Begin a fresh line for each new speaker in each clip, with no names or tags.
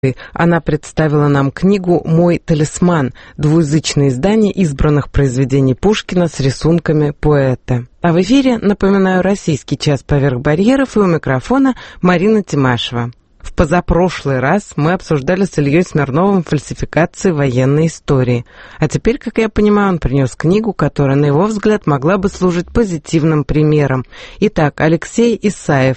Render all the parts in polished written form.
Она представила нам книгу «Мой талисман», двуязычное издание избранных произведений Пушкина с рисунками поэта. А в эфире, напоминаю, «Российский час поверх барьеров», и у микрофона Марина Тимашева. В позапрошлый раз мы обсуждали с Ильей Смирновым фальсификации военной истории. А теперь, как я понимаю, он принес книгу, которая, на его взгляд, могла бы служить позитивным примером. Итак, Алексей Исаев,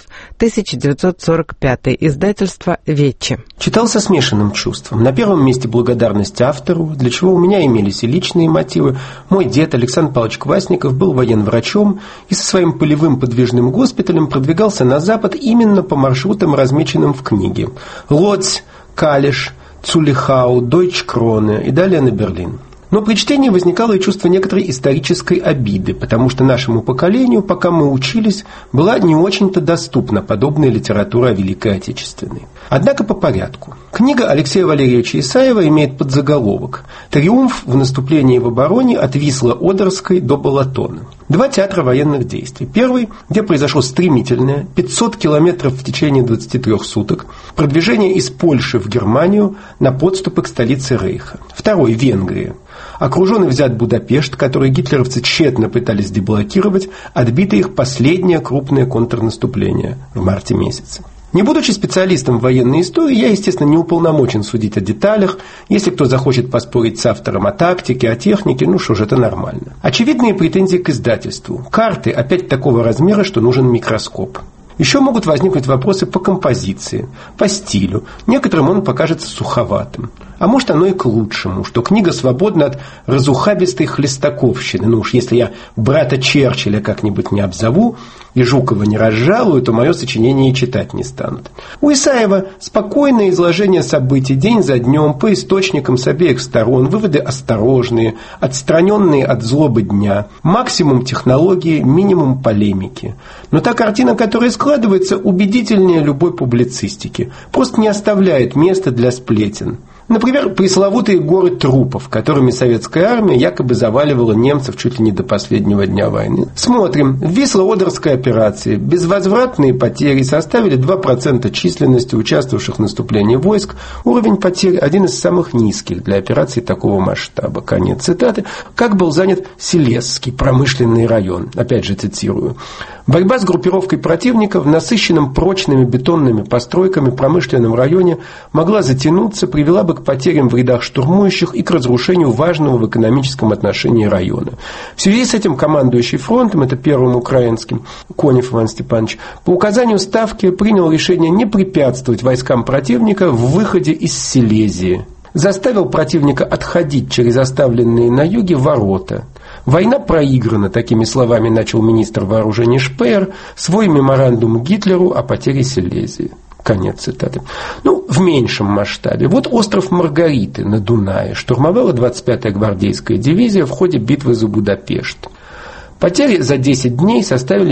1945, издательство «Вече».
Читал со смешанным чувством. На первом месте благодарность автору, для чего у меня имелись и личные мотивы. Мой дед Александр Павлович Квасников был военврачом и со своим полевым подвижным госпиталем продвигался на запад именно по маршрутам, размеченным в книге. Лодзь, Калиш, Цулихау, Дойчкроне и далее на Берлин. Но при чтении возникало и чувство некоторой исторической обиды, потому что нашему поколению, пока мы учились, была не очень-то доступна подобная литература о Великой Отечественной. Однако по порядку. Книга Алексея Валерьевича Исаева имеет подзаголовок «Триумф в наступлении в обороне от Висло-Одерской до Балатона». Два театра военных действий. Первый, где произошло стремительное, 500 километров в течение 23 суток, продвижение из Польши в Германию на подступы к столице Рейха. Второй, Венгрия. Окружен и взят Будапешт, который гитлеровцы тщетно пытались деблокировать, отбито их последнее крупное контрнаступление в марте месяце. Не будучи специалистом в военной истории, я, естественно, не уполномочен судить о деталях. Если кто захочет поспорить с автором о тактике, о технике, ну что ж, это нормально. Очевидные претензии к издательству. Карты опять такого размера, что нужен микроскоп. Еще могут возникнуть вопросы по композиции, по стилю. Некоторым он покажется суховатым. А может, оно и к лучшему, что книга свободна от разухабистой хлестаковщины. Ну уж если я брата Черчилля как-нибудь не обзову и Жукова не разжалую, то мое сочинение и читать не станут. У Исаева спокойное изложение событий день за днем, по источникам с обеих сторон, выводы осторожные, отстраненные от злобы дня, максимум технологии, минимум полемики. Но та картина, которая складывается, убедительнее любой публицистики, просто не оставляет места для сплетен. Например, пресловутые горы трупов, которыми советская армия якобы заваливала немцев чуть ли не до последнего дня войны. Смотрим. В Висло-Одерской операции безвозвратные потери составили 2% численности участвовавших в наступлении войск. Уровень потерь один из самых низких для операций такого масштаба. Конец цитаты. Как был занят Селезский промышленный район. Опять же цитирую. Борьба с группировкой противника в насыщенном прочными бетонными постройками промышленном районе могла затянуться, привела бы к потерям в рядах штурмующих и к разрушению важного в экономическом отношении района. В связи с этим командующий фронтом, это первым украинским, Конев Иван Степанович, по указанию Ставки принял решение не препятствовать войскам противника в выходе из Силезии. Заставил противника отходить через оставленные на юге ворота. Война проиграна, такими словами начал министр вооружений Шпеер свой меморандум Гитлеру о потере Силезии. Конец цитаты. В меньшем масштабе. Вот остров Маргариты на Дунае штурмовала 25-я гвардейская дивизия в ходе битвы за Будапешт. Потери за 10 дней составили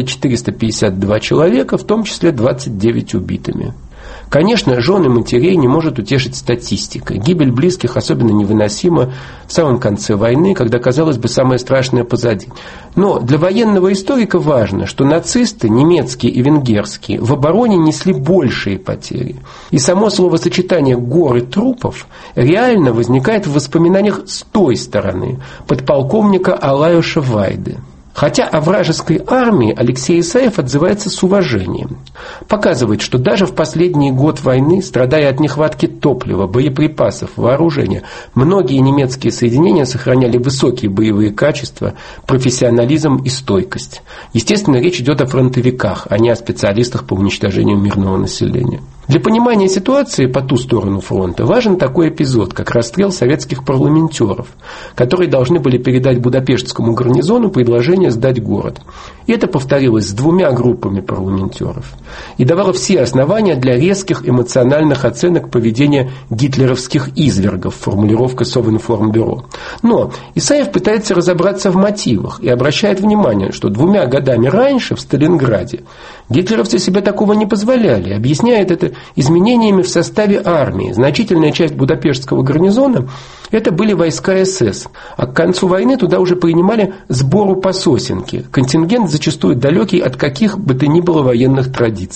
452 человека, в том числе 29 убитыми. Конечно, жен и матерей не может утешить статистика. Гибель близких особенно невыносима в самом конце войны, когда, казалось бы, самое страшное позади. Но для военного историка важно, что нацисты, немецкие и венгерские, в обороне несли большие потери. И само словосочетание «горы трупов» реально возникает в воспоминаниях с той стороны, подполковника Алаюша Вайды. Хотя о вражеской армии Алексей Исаев отзывается с уважением. Показывает, что даже в последний год войны, страдая от нехватки топлива, боеприпасов, вооружения, многие немецкие соединения сохраняли высокие боевые качества, профессионализм и стойкость. Естественно, речь идет о фронтовиках, а не о специалистах по уничтожению мирного населения. Для понимания ситуации по ту сторону фронта важен такой эпизод, как расстрел советских парламентеров, которые должны были передать Будапештскому гарнизону предложение сдать город. И это повторилось с 2 группами парламентеров. И давало все основания для резких эмоциональных оценок поведения гитлеровских извергов, формулировка Совинформбюро. Но Исаев пытается разобраться в мотивах и обращает внимание, что 2 годами раньше в Сталинграде гитлеровцы себе такого не позволяли, объясняет это изменениями в составе армии. Значительная часть Будапештского гарнизона – это были войска СС, а к концу войны туда уже принимали сбору по сосенке, контингент зачастую далекий от каких бы то ни было военных традиций.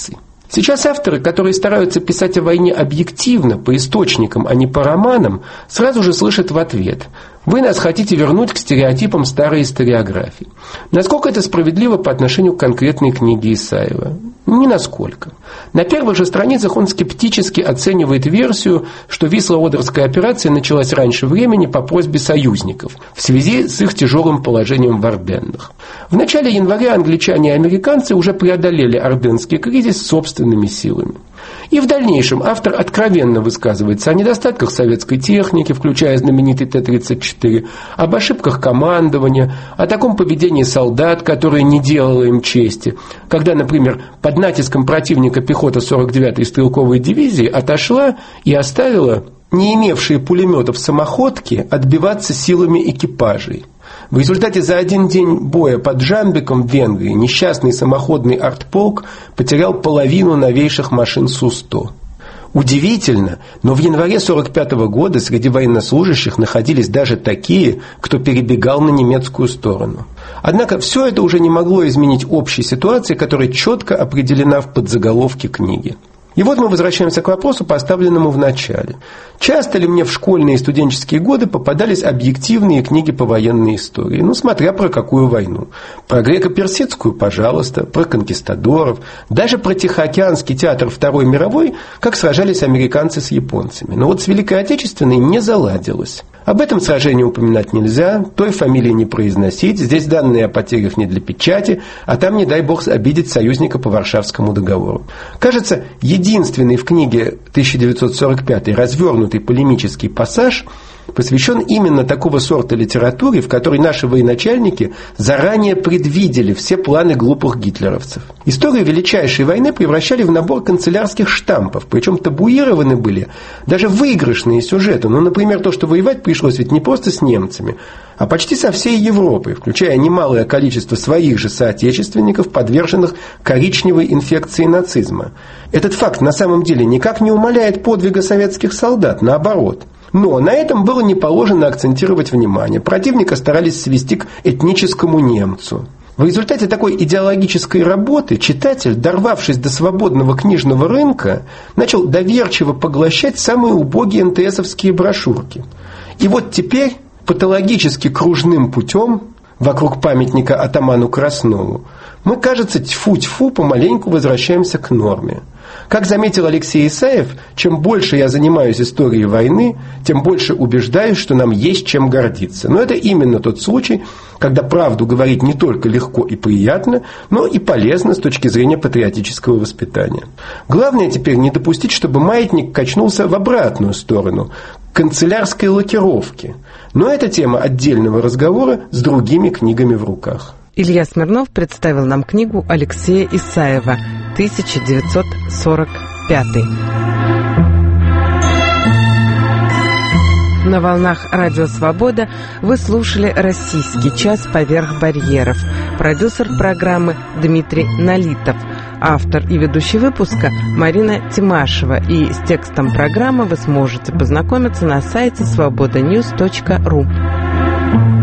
Сейчас авторы, которые стараются писать о войне объективно, по источникам, а не по романам, сразу же слышат в ответ: вы нас хотите вернуть к стереотипам старой историографии. Насколько это справедливо по отношению к конкретной книге Исаева? Ни насколько. На первых же страницах он скептически оценивает версию, что Висло-Одерская операция началась раньше времени по просьбе союзников в связи с их тяжелым положением в Орденнах. В начале января англичане и американцы уже преодолели Орденский кризис собственными силами. И в дальнейшем автор откровенно высказывается о недостатках советской техники, включая знаменитый Т-34, об ошибках командования, о таком поведении солдат, которое не делало им чести, когда, например, под натиском противника пехота 49-й стрелковой дивизии отошла и оставила не имевшие пулеметов самоходки отбиваться силами экипажей. В результате за один день боя под Жамбеком в Венгрии несчастный самоходный артполк потерял половину новейших машин Су-100. Удивительно, но в январе 1945 года среди военнослужащих находились даже такие, кто перебегал на немецкую сторону. Однако все это уже не могло изменить общей ситуации, которая четко определена в подзаголовке книги. И вот мы возвращаемся к вопросу, поставленному в начале. Часто ли мне в школьные и студенческие годы попадались объективные книги по военной истории? Смотря про какую войну. Про греко-персидскую, пожалуйста, про конкистадоров, даже про Тихоокеанский театр Второй мировой, как сражались американцы с японцами. Но вот с Великой Отечественной не заладилось. Об этом сражении упоминать нельзя, той фамилии не произносить, здесь данные о потерях не для печати, а там, не дай бог, обидеть союзника по Варшавскому договору. Кажется, единственный в книге 1945 развернутый полемический пассаж посвящен именно такого сорта литературе, в которой наши военачальники заранее предвидели все планы глупых гитлеровцев. Историю величайшей войны превращали в набор канцелярских штампов, причем табуированы были даже выигрышные сюжеты. Например, то, что воевать пришлось ведь не просто с немцами, а почти со всей Европой, включая немалое количество своих же соотечественников, подверженных коричневой инфекции нацизма. Этот факт на самом деле никак не умаляет подвига советских солдат, наоборот. Но на этом было не положено акцентировать внимание. Противника старались свести к этническому немцу. В результате такой идеологической работы читатель, дорвавшись до свободного книжного рынка, начал доверчиво поглощать самые убогие НТСовские брошюрки. И вот теперь патологически кружным путем вокруг памятника атаману Краснову мы, кажется, тьфу-тьфу помаленьку возвращаемся к норме. Как заметил Алексей Исаев, чем больше я занимаюсь историей войны, тем больше убеждаюсь, что нам есть чем гордиться. Но это именно тот случай, когда правду говорить не только легко и приятно, но и полезно с точки зрения патриотического воспитания. Главное теперь не допустить, чтобы маятник качнулся в обратную сторону, к канцелярской лакировке. Но это тема отдельного разговора с другими книгами в руках.
Илья Смирнов представил нам книгу Алексея Исаева «1945». На волнах Радио Свобода вы слушали «Российский час поверх барьеров». Продюсер программы Дмитрий Налитов. Автор и ведущий выпуска Марина Тимашева. И с текстом программы вы сможете познакомиться на сайте svobodanews.ru.